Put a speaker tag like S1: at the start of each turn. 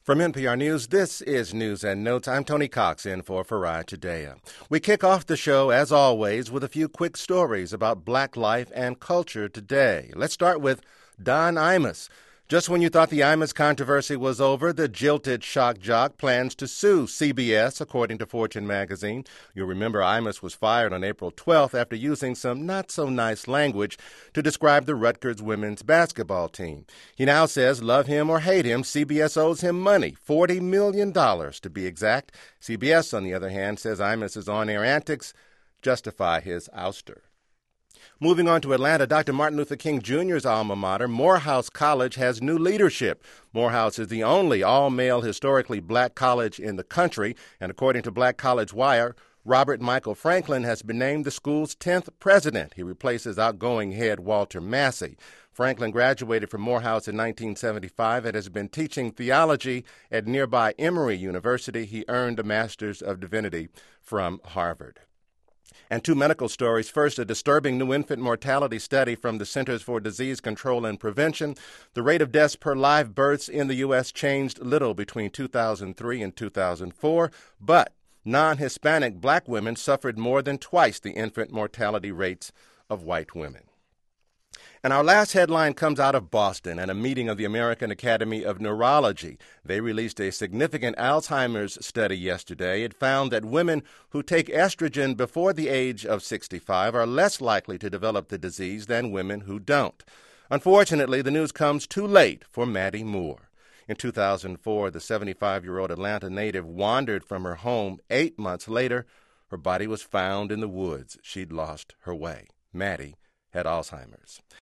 S1: From NPR News, this is News and Notes. I'm Tony Cox in for Farai Chideya. We kick off the show, as always, with a few quick stories about black life and culture today. Let's start with Don Imus. Just when you thought the Imus controversy was over, the jilted shock jock plans to sue CBS, according to Fortune magazine. You'll remember Imus was fired on April 12th after using some not-so-nice language to describe the Rutgers women's basketball team. He now says, love him or hate him, CBS owes him money, $40 million to be exact. CBS, on the other hand, says Imus' on-air antics justify his ouster. Moving on to Atlanta, Dr. Martin Luther King Jr.'s alma mater, Morehouse College, has new leadership. Morehouse is the only all-male, historically black college in the country, and according to Black College Wire, Robert Michael Franklin has been named the school's 10th president. He replaces outgoing head Walter Massey. Franklin graduated from Morehouse in 1975 and has been teaching theology at nearby Emory University. He earned a Master's of Divinity from Harvard. And two medical stories. First, a disturbing new infant mortality study from the Centers for Disease Control and Prevention. The rate of deaths per live births in the U.S. changed little between 2003 and 2004, but non-Hispanic black women suffered more than twice the infant mortality rates of white women. And our last headline comes out of Boston and a meeting of the American Academy of Neurology. They released a significant Alzheimer's study yesterday. It found that women who take estrogen before the age of 65 are less likely to develop the disease than women who don't. Unfortunately, the news comes too late for Maddie Moore. In 2004, the 75-year-old Atlanta native wandered from her home. 8 months later, her body was found in the woods. She'd lost her way. Maddie had Alzheimer's.